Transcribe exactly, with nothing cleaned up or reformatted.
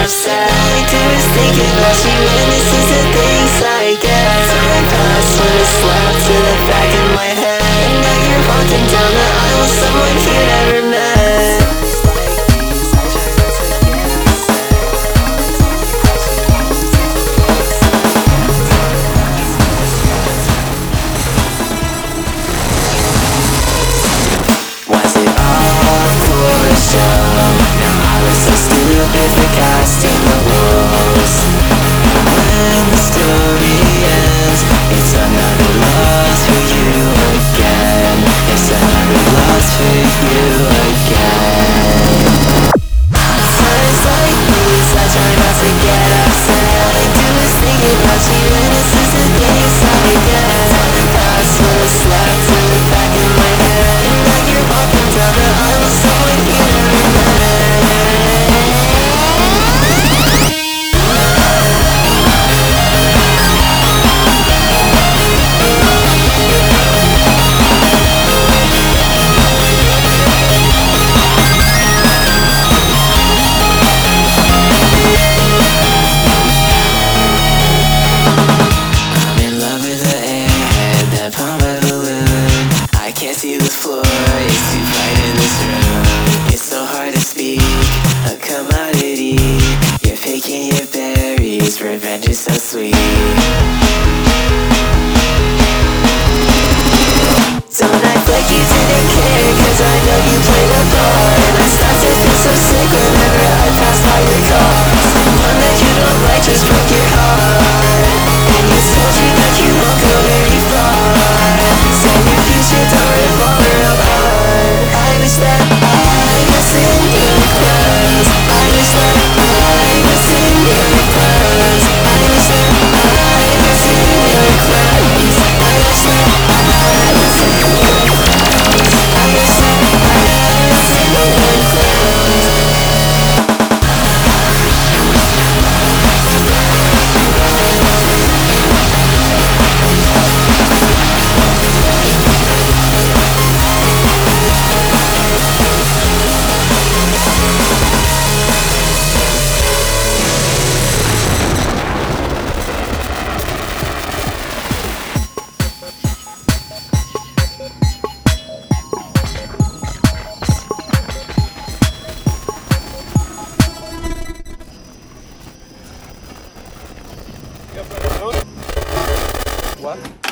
upset. All I do is think about you, and this is the things I get. Time passed when it slapped to the back of my head. And now you're walking down the aisle, someone you never met. Was it all for a show? Now I was so stupid for casting the roles. When the story ends, it's another loss for you again. It's another loss for you again. Times like these, I try not to get upset. All I do is think about you, and this is the things I get. Time passed with a slap to the back of my head. And now you're walking down the aisle with someone you never met. I'm in love with the airhead, that pump a balloon. I can't see the floor, it's too bright in this room. It's so hard to speak, a commodity. You're picking your berries, revenge is so sweet. Don't act like you didn't care, cause I know you played a part. And I start to feel so sick whenever I pass by your car. Someone that you don't like just broke your heart, and you told you that you won't go very far. So your future don't revolve around art. I wish that I was in your clothes. I wish that I was in your clothes. I wish that I was in your clothes. I wish that I was in your clothes. I wish that I was in your clothes. What?